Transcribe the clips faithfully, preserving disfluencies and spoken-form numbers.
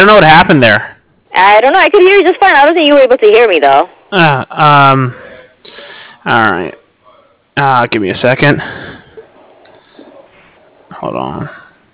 don't know what happened there. I don't know. I could hear you just fine. I don't think you were able to hear me though. Uh, um. All right. Uh, give me a second. Hold on.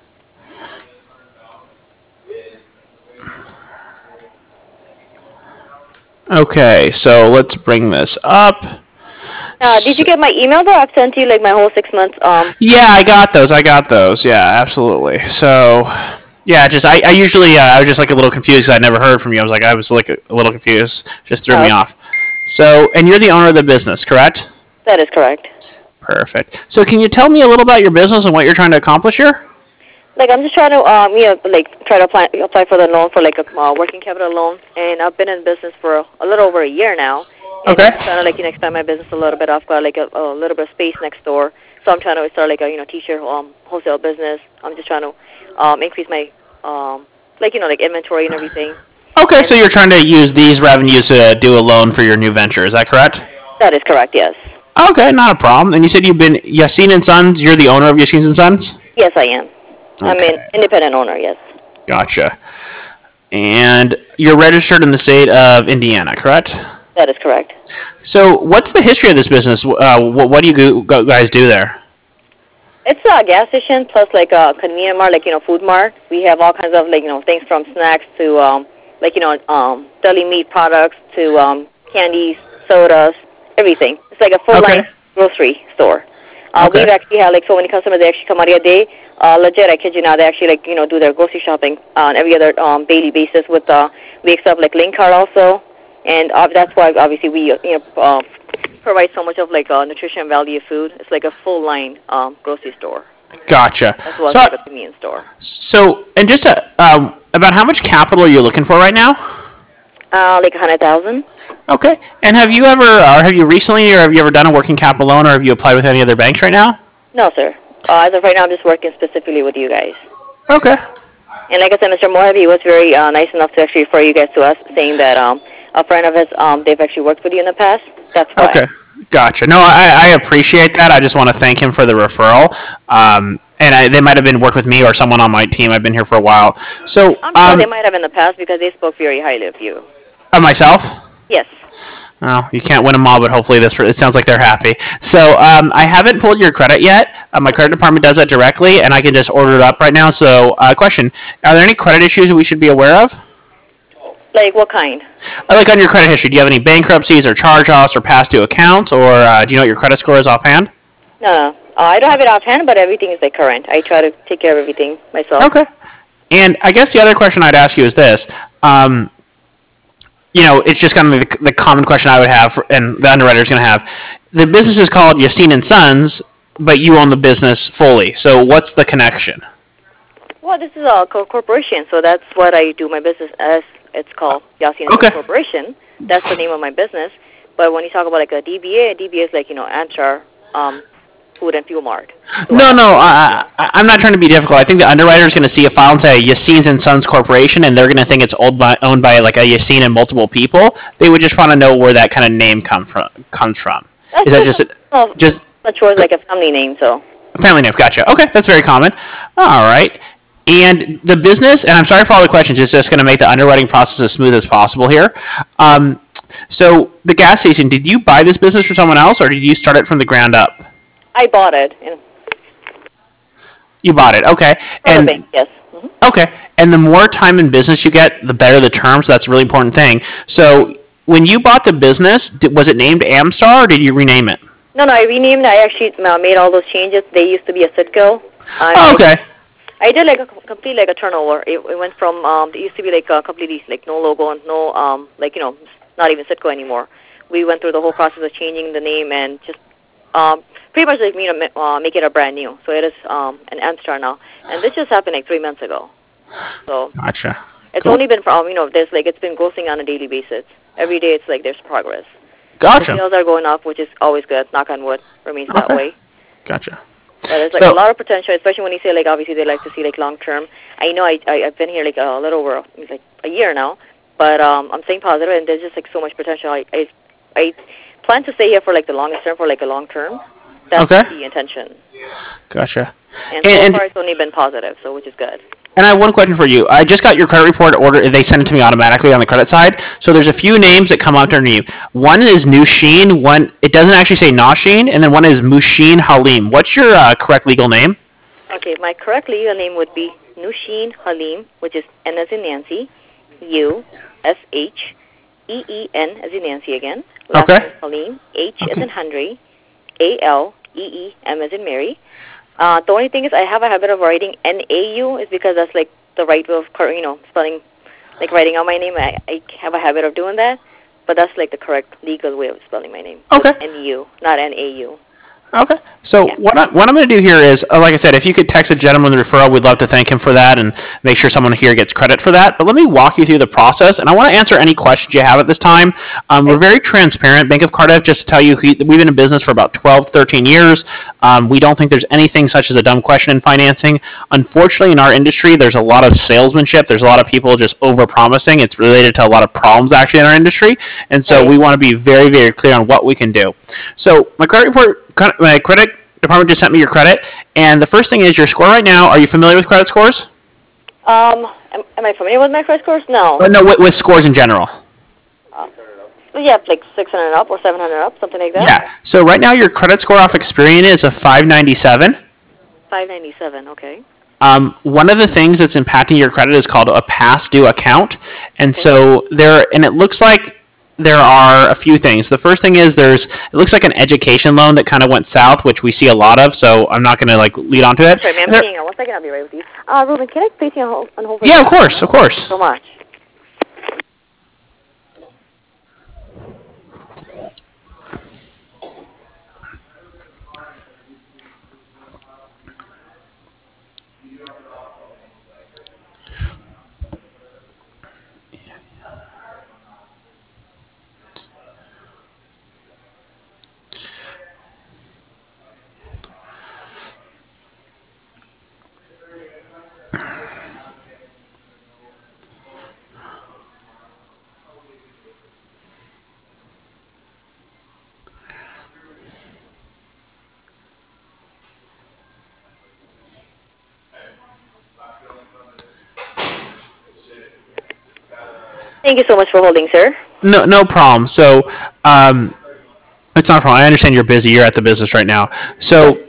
Okay, so let's bring this up. Uh, did you get my email though? I've sent you like my whole six months. Um. Yeah, I got those. I got those. Yeah, absolutely. So, yeah, just I, I usually uh, I was just like a little confused because I never heard from you. I was like I was like a, a little confused. Just threw Oh, me off. So, and you're the owner of the business, correct? that is correct. Perfect. So, can you tell me a little about your business and what you're trying to accomplish here? Like I'm just trying to um you know like try to apply apply for the loan for like a uh, working capital loan, and I've been in business for a, a little over a year now. And Okay. I'm trying to like you know expand my business a little bit. I've got like a, a little bit of space next door, so I'm trying to start like a you know t-shirt um wholesale business. I'm just trying to um increase my um like you know like inventory and everything. Okay, so And you're trying to use these revenues to do a loan for your new venture. Is that correct? that is correct. Yes. Okay, not a problem. And you said you've been Yassine and Sons. You're the owner of Yassine and Sons. Yes, I am. I'm an Okay, independent owner. Yes. gotcha. And you're registered in the state of Indiana, correct? That is correct. So, what's the history of this business? Uh, what, what do you go, go- guys do there? It's a gas station plus like a convenience mart, like you know, food mart. We have all kinds of like you know things from snacks to um, like you know um, deli meat products to um, candies, sodas, everything. It's like a full Okay. line grocery store. Uh, Okay. we've actually had like so many customers. They actually come out here. They uh, legit, I kid you not, they actually like you know do their grocery shopping on every other um, daily basis. With uh, we accept like link card also, and uh, that's why obviously we uh, you know. Uh, provide so much of like uh, nutrition value food. It's like a full line um, grocery store Gotcha. as well as So, like a convenience store. so, and just uh, um, about how much capital are you looking for right now? Uh, like a hundred thousand. Okay. And have you ever, or have you recently, or have you ever done a working capital loan, or have you applied with any other banks right now? No, sir. Uh, as of right now, I'm just working specifically with you guys. Okay. And like I said, Mister Moab, he was very uh, nice enough to actually refer you guys to us, saying that um, a friend of his, um, they've actually worked with you in the past. That's why. Okay. Gotcha. No, I, I appreciate that. I just want to thank him for the referral. Um, and I, they might have been work with me or someone on my team. I've been here for a while. So, I'm sure they um, might have in the past because they spoke very highly of you. uh, myself. Yes. Well, you can't win them all, but hopefully this. It sounds like they're happy. So um, I haven't pulled your credit yet. Uh, my credit department does that directly, and I can just order it up right now. So, uh, question: are there any credit issues that we should be aware of? Like what kind? Uh, like on your credit history, do you have any bankruptcies or charge-offs or past due accounts, or uh, do you know what your credit score is offhand? No, no. Uh, I don't have it offhand, but everything is like current. I try to take care of everything myself. Okay. And I guess the other question I'd ask you is this. Um, you know, it's just kind of the, the common question I would have, for, and the underwriter's going to have. The business is called Yassine and Sons, but you own the business fully. So what's the connection? Well, this is a co- corporation, so that's what I do my business as. It's called Yassine Okay. Corporation. That's the name of my business. But when you talk about like a D B A, a D B A is like, you know, Amchar um, Food and Fuel Mart. So No, I- no, I, I, I'm not trying to be difficult. I think the underwriter is going to see a file and say Yassine and Sons Corporation, and they're going to think it's owned by, owned by like a Yassine and multiple people. They would just want to know where that kind of name come from, comes from. That's Is that just oh, just not sure, like a family name, so. family name? Gotcha. Okay, that's very common. All right. And the business, and I'm sorry for all the questions, it's just going to make the underwriting process as smooth as possible here. Um, so, the gas station, did you buy this business from someone else, or did you start it from the ground up? I bought it. And You bought it, okay. from And the bank, yes. hmm okay, and the more time in business you get, the better the terms. So that's a really important thing. So, when you bought the business, did, was it named Amstar, or did you rename it? No, no, I renamed. I actually uh, made all those changes. They used to be a Citgo. I, Oh, okay. I did like a com- complete like a turnover. It, it went from um, it used to be like a completely like no logo and no um like you know not even Citgo anymore. We went through the whole process of changing the name and just um pretty much like you know ma- uh, make it a brand new. So it is um an Amstar now, and this just happened like three months ago. So Gotcha. it's Cool. only been from you know there's like it's been grossing on a daily basis. Every day it's like there's progress. The Gotcha. sales are going up, which is always good. Knock on wood, remains that Okay. way. Gotcha. But there's like So- a lot of potential, especially when you say like obviously they like to see like long term. I know I, I I've been here like a little over like a year now, but um I'm staying positive and there's just like so much potential. I I, I plan to stay here for like the longest term for like a long term. That's Okay. the intention. Gotcha. And, And- so and- far it's only been positive, so which is good. And I have one question for you. I just got your credit report order. They send it to me automatically on the credit side. So there's a few names that come up underneath. One is Nushin. One it doesn't actually say Nashin, and then one is Mushin Halim. What's your uh, correct legal name? Okay, my correct legal name would be Nushin Halim, which is N as in Nancy, U S H E E N as in Nancy again. Last Okay. name Halim, H as Okay. in Henry, A L E E M as in Mary. Uh, the only thing is I have a habit of writing N A U is because that's like the right way of, cor- you know, spelling, like writing out my name. I, I have a habit of doing that, but that's like the correct legal way of spelling my name. Okay. N U, not N A U. Okay. So Yeah. what, I, what I'm going to do here is, uh, like I said, if you could text a gentleman the referral, we'd love to thank him for that and make sure someone here gets credit for that. But let me walk you through the process, and I want to answer any questions you have at this time. Um, we're very transparent. Bank of Cardiff, just to tell you, we- we've been in business for about twelve, thirteen years. Um, we don't think there's anything such as a dumb question in financing. Unfortunately, in our industry, there's a lot of salesmanship. There's a lot of people just over-promising. It's related to a lot of problems, actually, in our industry. And so Right. we want to be very, very clear on what we can do. So my credit report my credit department just sent me your credit, and the first thing is your score right now. Are you familiar with credit scores? Um, am, am I familiar with my credit scores? No. Uh, no, with, with scores in general. Uh, yeah, like six hundred up or seven hundred up, something like that. Yeah. So right now your credit score off Experian is a five ninety-seven. five ninety-seven, okay. Um, one of the things that's impacting your credit is called a past due account, and so there, and it looks like there are a few things. The first thing is there's it looks like an education loan that kind of went south, which we see a lot of. So I'm not going to like lead onto it. Sorry, ma'am, There- hang on one second. I'll be right with you. Uh, Ruben, can I place you on hold, on hold for yeah, a of second? course, of course. So much. Thank you so much for holding, sir. No, no problem. So, um, it's not a problem. I understand you're busy. You're at the business right now. So,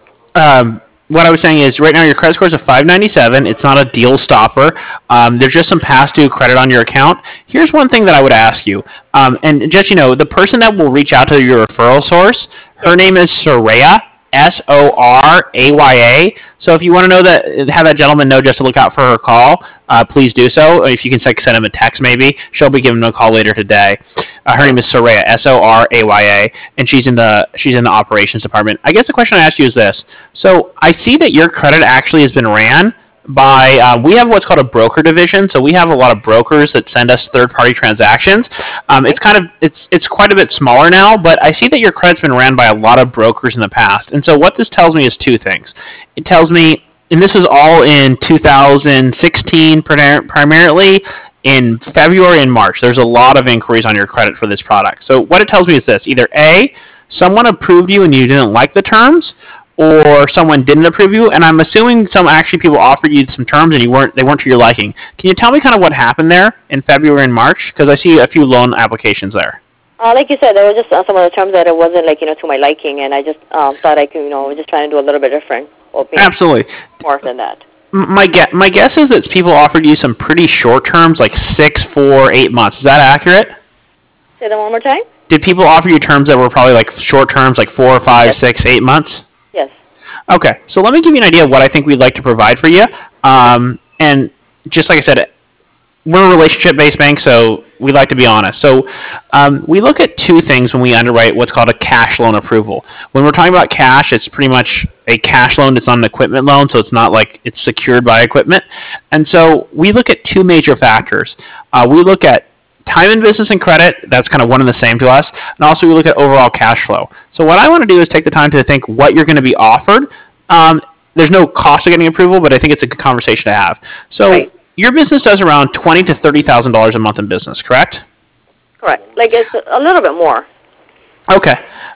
um, what I was saying is, right now your credit score is a five ninety-seven. It's not a deal stopper. Um, there's just some past due credit on your account. Here's one thing that I would ask you, um, and just you know, the person that will reach out to your referral source, her name is Soraya. S O R A Y A. So if you want to know that, have that gentleman know just to look out for her call, uh, please do so. If you can send him a text, maybe she'll be giving him a call later today. Uh, her name is Soraya, S O R A Y A, and she's in the she's in the operations department. I guess the question I asked you is this: so I see that your credit actually has been ran by uh, we have what's called a broker division. So we have a lot of brokers that send us third party transactions. Um, it's kind of it's it's quite a bit smaller now, but I see that your credit's been ran by a lot of brokers in the past. And so what this tells me is two things. It tells me, and this was all in two thousand sixteen primarily. In February and March, there's a lot of inquiries on your credit for this product. So what it tells me is this: either A, someone approved you and you didn't like the terms, or someone didn't approve you, and I'm assuming some actually people offered you some terms and you weren't they weren't to your liking. Can you tell me kind of what happened there in February and March? Because I see a few loan applications there. Uh, like you said, there were just uh, some of the terms that it wasn't like you know to my liking, and I just um, thought I could you know just trying to do a little bit different, or maybe Absolutely. more than that. M- My guess, my guess is that people offered you some pretty short terms, like six, four, eight months. Is that accurate? Say that one more time. Did people offer you terms that were probably like short terms, like four, five, Yes. six, eight months? Yes. Okay, so let me give you an idea of what I think we'd like to provide for you. Um, and just like I said, we're a relationship-based bank, so we like to be honest. So um, we look at two things when we underwrite what's called a cash loan approval. When we're talking about cash, it's pretty much a cash loan. It's not an equipment loan, so it's not like it's secured by equipment. And so we look at two major factors. Uh, we look at time in business and credit, that's kind of one and the same to us. And also we look at overall cash flow. So what I want to do is take the time to think what you're going to be offered. Um, there's no cost of getting approval, but I think it's a good conversation to have. So Right. your business does around twenty to thirty thousand dollars a month in business, correct? Correct. Like it's a little bit more. Okay.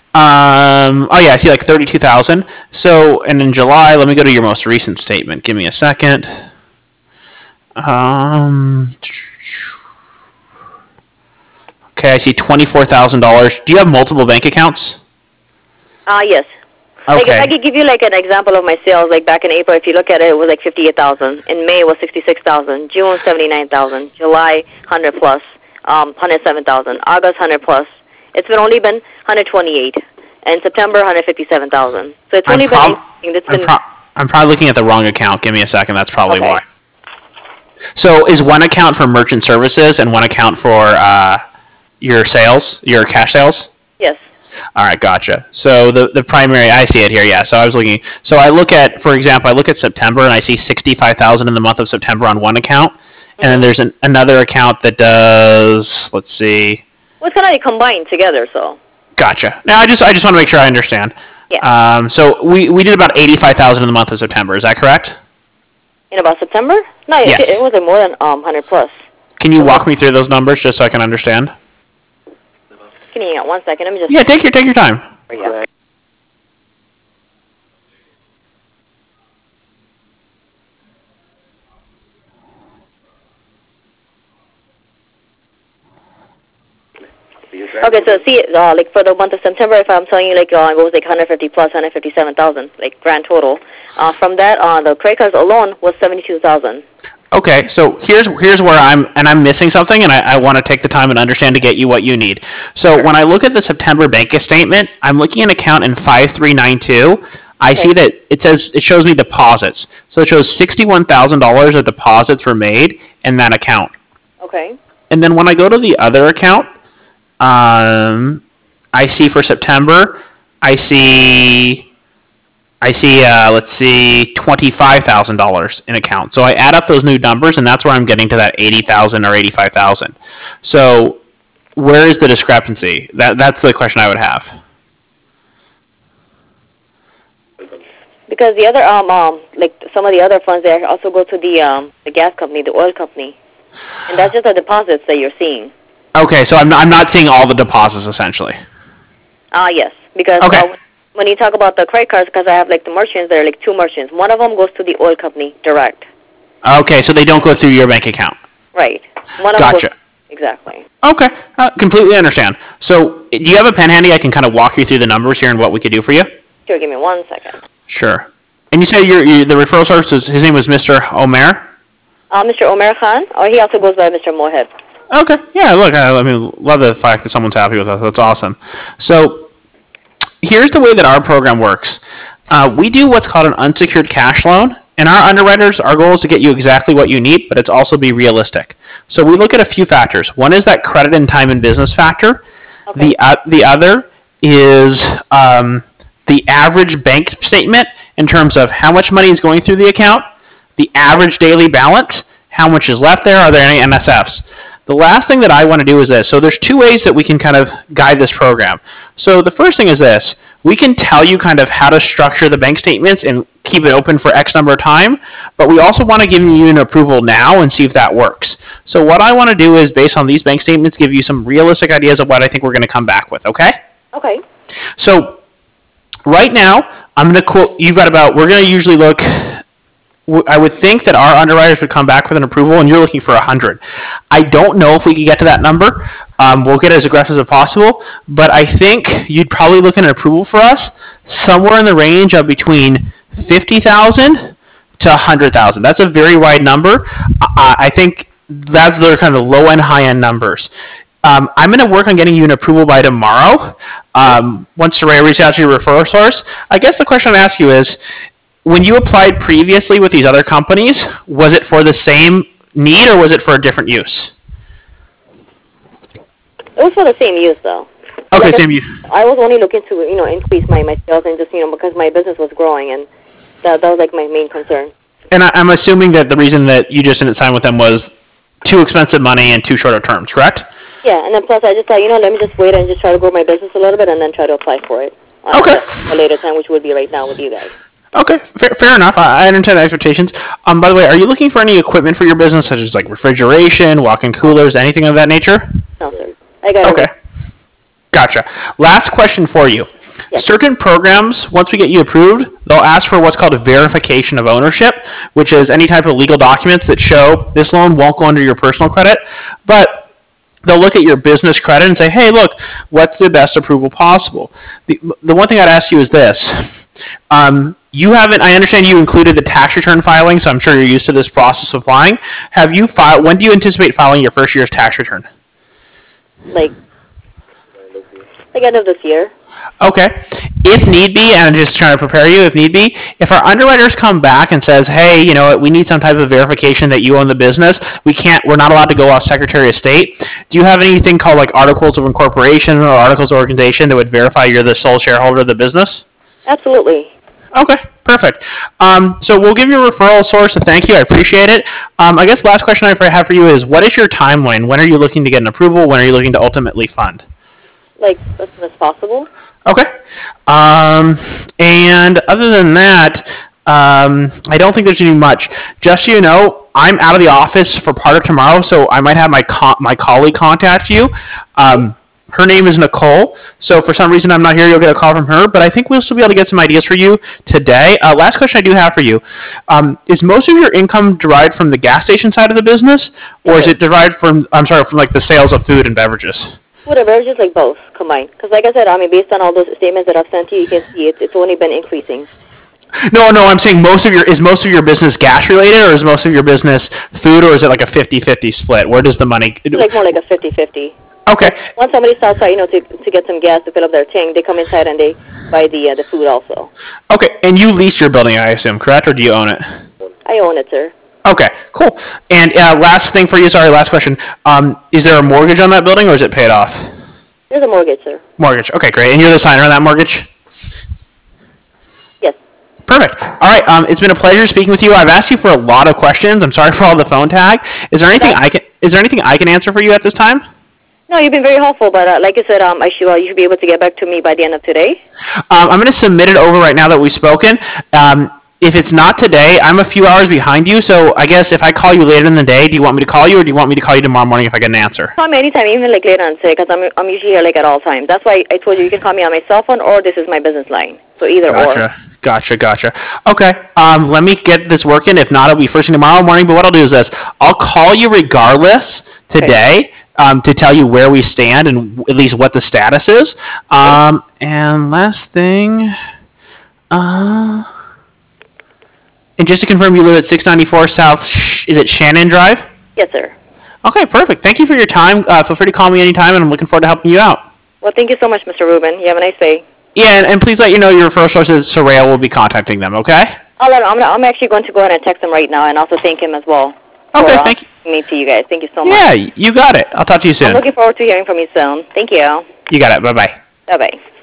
Um, oh yeah, I see like thirty-two thousand. So, and in July, let me go to your most recent statement. Give me a second. Um. Okay, I see twenty-four thousand dollars. Do you have multiple bank accounts? Uh, yes. Like if I Okay. could give you like an example of my sales, like back in April, if you look at it, it was like fifty-eight thousand. In May, it was sixty-six thousand. June, seventy-nine thousand. July, one hundred plus. Um, one hundred seven thousand. August, one hundred plus. It's been only been one hundred twenty-eight. And September, one hundred fifty-seven thousand. So it's I'm only prob- been it's I'm, been pro- I'm probably looking at the wrong account. Give me a second. That's probably Okay. why. So is one account for merchant services and one account for uh, your sales, your cash sales? yes. All right, gotcha. So the the primary, I see it here. Yeah. So I was looking. So I look at, for example, I look at September and I see sixty-five thousand in the month of September on one account, and then there's an, another account that does. Let's see. Well, it's kind of combined together, so Gotcha. Now I just I just want to make sure I understand. yeah. Um, so we we did about eighty-five thousand in the month of September. Is that correct? In about September? No, Yes. it, it was like more than um one hundred plus. Can you walk me through those numbers just so I can understand? Can you hang on one second? Let me just. Yeah, take your take your time. Yeah. Okay, so see, uh, like for the month of September, if I'm telling you, like uh, it was like one hundred fifty plus, one hundred fifty-seven thousand, like grand total. Uh, from that, uh, the credit cards alone was seventy-two thousand. Okay, so here's here's where I'm and I'm missing something, and I, I want to take the time and understand to get you what you need. So when I look at the September bank statement, I'm looking at an account in five three nine two. I Okay. see that it says it shows me deposits. So it shows sixty-one thousand dollars of deposits were made in that account. Okay. And then when I go to the other account, um, I see for September, I see, I see, uh, let's see, twenty-five thousand dollars in account. So I add up those new numbers, and that's where I'm getting to that eighty thousand or eighty-five thousand. So where is the discrepancy? That that's the question I would have. Because the other um um like some of the other funds there also go to the um the gas company, the oil company, and that's just the deposits that you're seeing. Okay, so I'm not, I'm not seeing all the deposits essentially. Ah, yes. Because Okay. uh, when you talk about the credit cards, because I have like the merchants, there are like two merchants. One of them goes to the oil company direct. Okay, so they don't go through your bank account. Right. One of Gotcha. them goes, exactly. Okay, uh, completely understand. So do you have a pen handy? I can kind of walk you through the numbers here and what we could do for you. Sure, give me one second. Sure. And you said your, your the referral source was, his name was Mister Omer? Uh, Mister Omer Khan, or he also goes by Mister Moheb. Okay. Yeah, look, I, I mean, love the fact that someone's happy with us. That's awesome. So here's the way that our program works. Uh, we do what's called an unsecured cash loan, and our underwriters, our goal is to get you exactly what you need, but it's also be realistic. So we look at a few factors. One is that credit and time and business factor. Okay. The uh, the other is um, the average bank statement in terms of how much money is going through the account, the average daily balance, how much is left there, are there any N S Fs? The last thing that I want to do is this. So there's two ways that we can kind of guide this program. So the first thing is this. We can tell you kind of how to structure the bank statements and keep it open for X number of time, but we also want to give you an approval now and see if that works. So what I want to do is, based on these bank statements, give you some realistic ideas of what I think we're going to come back with, okay? Okay. So right now, I'm going to quote, you've got about, we're going to usually look, I would think that our underwriters would come back with an approval, and you're looking for one hundred. I don't know if we could get to that number. Um, we'll get as aggressive as possible, but I think you'd probably look at an approval for us somewhere in the range of between fifty thousand to one hundred thousand. That's a very wide number. I, I think that's the kind of low end, high end numbers. Um, I'm going to work on getting you an approval by tomorrow. Um, once Soraya reaches out to your referral source, I guess the question I'd ask you is, when you applied previously with these other companies, was it for the same need or was it for a different use? It was for the same use, though. Okay, Like I- same use. I was only looking to, you know, increase my, my sales and just, you know, because my business was growing, and that, that was like my main concern. And I, I'm assuming that the reason that you just didn't sign with them was too expensive money and too short of terms, correct? Yeah, and then plus I just thought, you know, let me just wait and just try to grow my business a little bit and then try to apply for it. Uh, Okay. At a later time, which would be right now with you guys. Okay, fair, fair enough. I, I understand the expectations. Um, by the way, are you looking for any equipment for your business, such as like refrigeration, walk-in coolers, anything of that nature? No, sir. I got Okay. it. Gotcha. Last question for you. Yes. Certain programs, once we get you approved, they'll ask for what's called a verification of ownership, which is any type of legal documents that show this loan won't go under your personal credit, but they'll look at your business credit and say, hey, look, what's the best approval possible? The, the one thing I'd ask you is this. Um, you haven't, I understand you included the tax return filing, so I'm sure you're used to this process of filing. Have you filed, when do you anticipate filing your first year's tax return? Like, like end of this year. Okay. If need be, and I'm just trying to prepare you, if need be, if our underwriters come back and says, hey, you know, we need some type of verification that you own the business, we can't, we're not allowed to go off Secretary of State. Do you have anything called like articles of incorporation or articles of organization that would verify you're the sole shareholder of the business? Absolutely. Okay, perfect. Um, so we'll give you a referral source, so thank you. I appreciate it. Um, I guess last question I have for you is, what is your timeline? When are you looking to get an approval? When are you looking to ultimately fund? Like, as soon as possible. Okay. Um, and other than that, um, I don't think there's any much. Just so you know, I'm out of the office for part of tomorrow, so I might have my co- my colleague contact you. Um, her name is Nicole, so for some reason I'm not here, you'll get a call from her, but I think we'll still be able to get some ideas for you today. Uh, last question I do have for you. Um, is most of your income derived from the gas station side of the business, or is it derived from, I'm sorry, from like the sales of food and beverages? Food and beverages, like both combined. Because like I said, I mean, based on all those statements that I've sent you, you can see it, it's only been increasing. No, no, I'm saying most of your, is most of your business gas related, or is most of your business food, or is it like a fifty-fifty split? Where does the money? It's like more like a fifty-fifty. Okay. Once somebody starts, you know, to, to get some gas to fill up their tank, they come inside and they buy the uh, the food also. Okay, and you lease your building, I assume, correct, or do you own it? I own it, sir. Okay, cool. And uh, last thing for you, sorry, last question. Um, is there a mortgage on that building, or is it paid off? There's a mortgage, sir. Mortgage. Okay, great. And you're the signer on that mortgage? Yes. Perfect. All right. Um, it's been a pleasure speaking with you. I've asked you for a lot of questions. I'm sorry for all the phone tag. Is there anything I can? Is there anything I can answer for you at this time? No, you've been very helpful, but uh, like I said, um, I should, uh, you should be able to get back to me by the end of today. Um, I'm going to submit it over right now that we've spoken. Um, if it's not today, I'm a few hours behind you, so I guess if I call you later in the day, do you want me to call you, or do you want me to call you tomorrow morning if I get an answer? Call me anytime, even like later on today, because I'm I'm usually here like at all times. That's why I told you you can call me on my cell phone, or this is my business line. So either Gotcha. or. Gotcha, gotcha. Okay, um, let me get this working. If not, it'll be first thing tomorrow morning. But what I'll do is this: I'll call you regardless today. Okay. Um, to tell you where we stand and at least what the status is. Um, and last thing, uh, and just to confirm, you live at six ninety-four South, Sh- is it Shannon Drive? Yes, sir. Okay, perfect. Thank you for your time. Uh, feel free to call me anytime, and I'm looking forward to helping you out. Well, thank you so much, Mister Rubin. You have a nice day. Yeah, and, and please let you know your referral sources, Soraya will be contacting them, okay? I'll let, I'm, I'm actually going to go ahead and text him right now and also thank him as well. Okay, for, uh, thank you. Me to you guys. Thank you so much. Yeah, you got it. I'll talk to you soon. I'm looking forward to hearing from you soon. Thank you. You got it. Bye-bye. Bye-bye.